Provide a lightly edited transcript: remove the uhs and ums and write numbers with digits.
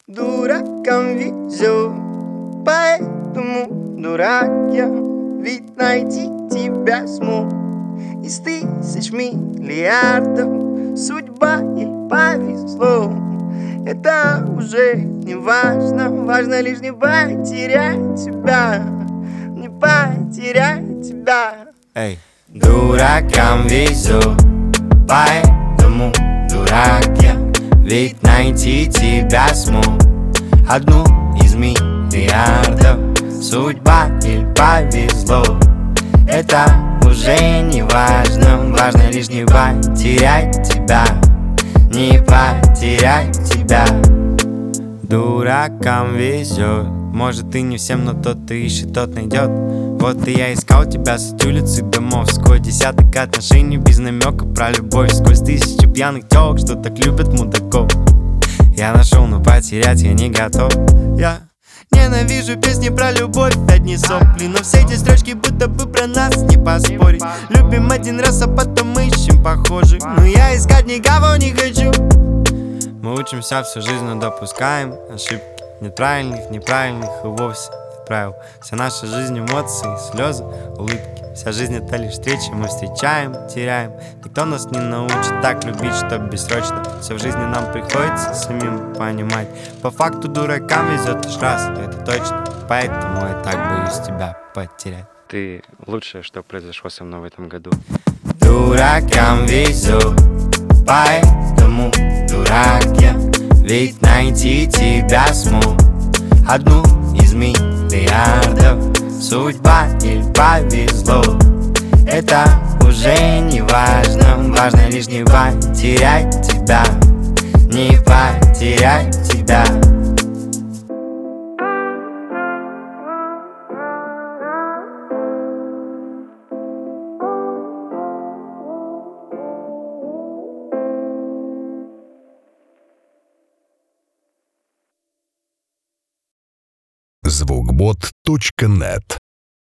Дуракам везет, поэтому дурак я. Ведь найти тебя смог из тысяч миллиардов. Судьба ей повезло. Это уже не важно. Важно лишь не потерять тебя. Не потерять тебя. Эй, дуракам везет, поэтому дурак я. Ведь найти тебя смог одну из миллиардов. Судьба ей повезло. Это уже не важно. Важно лишь не потерять тебя. Не потерять тебя. Дуракам везет. Может и не всем, но тот, кто ищет, тот найдет. Вот и я искал тебя с улиц и домов. Сквозь десяток отношений без намека про любовь. Сквозь тысячи пьяных телок, что так любят мудаков. Я нашел, но потерять я не готов. Я ненавижу песни про любовь, одни сопли. Но все эти строчки будто бы про нас, не поспорить. Любим один раз, а потом ищем похожих. Но я искать никого не хочу. Мы учимся всю жизнь, но допускаем ошибки. Нет правильных, неправильных и вовсе нет правил. Вся наша жизнь эмоции, слезы, улыбки. Вся жизнь это лишь встречи, мы встречаем, теряем. Никто нас не научит так любить, что бессрочно. Все в жизни нам приходится самим понимать. По факту дуракам везет лишь раз, это точно. Поэтому я так боюсь тебя потерять. Ты лучшее, что произошло со мной в этом году. Дуракам везет, поэтому дурак я. Ведь найти тебя смог одну из миллиардов. Судьба ей повезло. Это уже не важно. Важно лишь не потерять тебя. Не потерять тебя. Звукбот.нет